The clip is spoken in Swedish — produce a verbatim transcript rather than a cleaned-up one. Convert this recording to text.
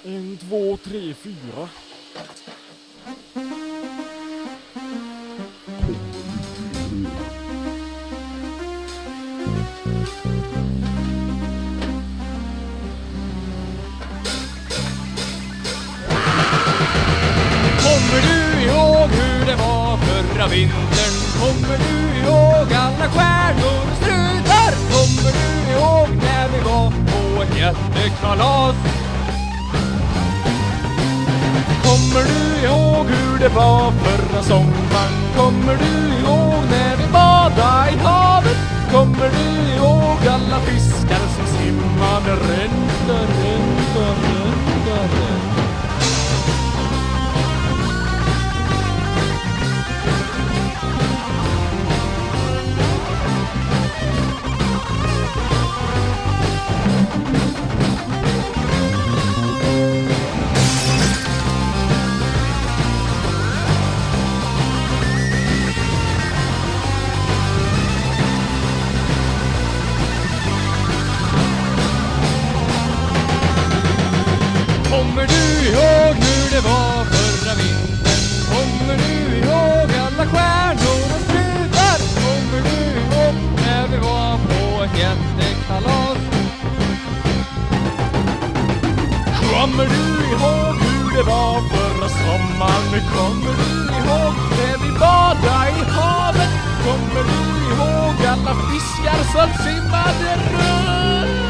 En, två, tre, fyra. Kommer du ihåg hur det var förra vintern? Kommer du ihåg alla stjärnor och strutar? Kommer du ihåg när vi var på ett jättekalas? Kommer du ihåg hur det var förra sommaren? Kommer du ihåg när vi badade i havet? Kommer du ihåg alla fiskar som simmade runt och runt och runt och runt? Kommer du ihåg hur det var förra vintern? Kommer du ihåg alla stjärnor och strutar? Kommer du ihåg när vi var på ett jättekalas? Kommer du ihåg hur det var förra sommaren? Kommer du ihåg när vi badade i havet? Kommer du ihåg alla fiskar som simmade runt?